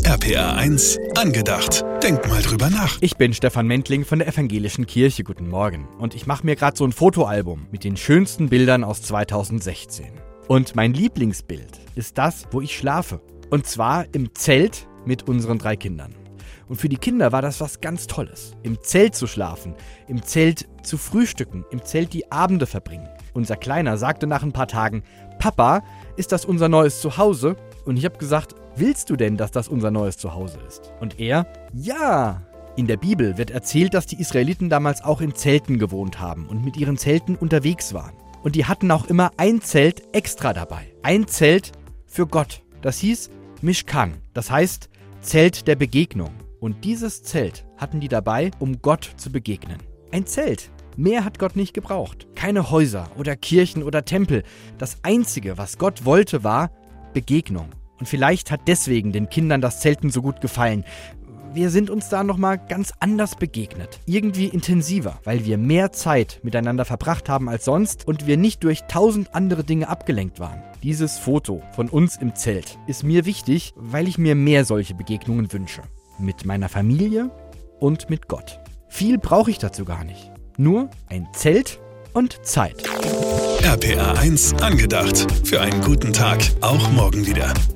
RPA 1 angedacht. Denk mal drüber nach. Ich bin Stefan Mentling von der Evangelischen Kirche. Guten Morgen. Und ich mache mir gerade so ein Fotoalbum mit den schönsten Bildern aus 2016. Und mein Lieblingsbild ist das, wo ich schlafe. Und zwar im Zelt mit unseren 3 Kindern. Und für die Kinder war das was ganz Tolles. Im Zelt zu schlafen, im Zelt zu frühstücken, im Zelt die Abende verbringen. Unser Kleiner sagte nach ein paar Tagen: Papa, ist das unser neues Zuhause? Und ich habe gesagt: Willst du denn, dass das unser neues Zuhause ist? Und er: Ja! In der Bibel wird erzählt, dass die Israeliten damals auch in Zelten gewohnt haben und mit ihren Zelten unterwegs waren. Und die hatten auch immer ein Zelt extra dabei. Ein Zelt für Gott. Das hieß Mishkan. Das heißt Zelt der Begegnung. Und dieses Zelt hatten die dabei, um Gott zu begegnen. Ein Zelt. Mehr hat Gott nicht gebraucht. Keine Häuser oder Kirchen oder Tempel. Das Einzige, was Gott wollte, war Begegnung. Und vielleicht hat deswegen den Kindern das Zelten so gut gefallen. Wir sind uns da nochmal ganz anders begegnet. Irgendwie intensiver, weil wir mehr Zeit miteinander verbracht haben als sonst und wir nicht durch 1000 andere Dinge abgelenkt waren. Dieses Foto von uns im Zelt ist mir wichtig, weil ich mir mehr solche Begegnungen wünsche. Mit meiner Familie und mit Gott. Viel brauche ich dazu gar nicht. Nur ein Zelt und Zeit. RPA 1 angedacht. Für einen guten Tag, auch morgen wieder.